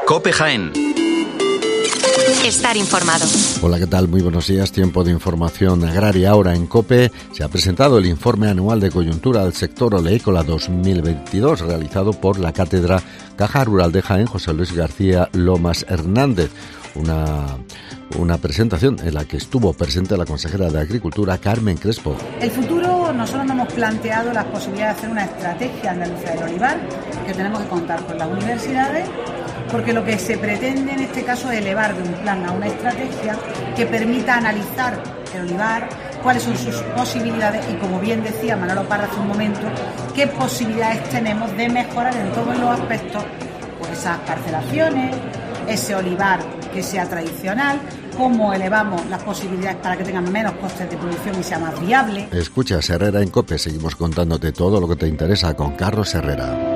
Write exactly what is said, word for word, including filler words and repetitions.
COPE Jaén. Estar informado. Hola, ¿qué tal? Muy buenos días. Tiempo de información agraria. Ahora en COPE se ha presentado el informe anual de coyuntura del sector oleícola dos mil veintidós, realizado por la Cátedra Caja Rural de Jaén, José Luis García Lomas Hernández. Una, una presentación en la que estuvo presente la consejera de Agricultura, Carmen Crespo. El futuro, nosotros nos hemos planteado las posibilidades de hacer una estrategia andaluza del olivar, que tenemos que contar con las universidades, porque lo que se pretende en este caso es elevar de un plan a una estrategia que permita analizar el olivar, cuáles son sus posibilidades y, como bien decía Manolo Parra hace un momento, qué posibilidades tenemos de mejorar en todos los aspectos, pues esas parcelaciones, ese olivar que sea tradicional, cómo elevamos las posibilidades para que tengan menos costes de producción y sea más viable. Escuchas Herrera en COPE, seguimos contándote todo lo que te interesa con Carlos Herrera.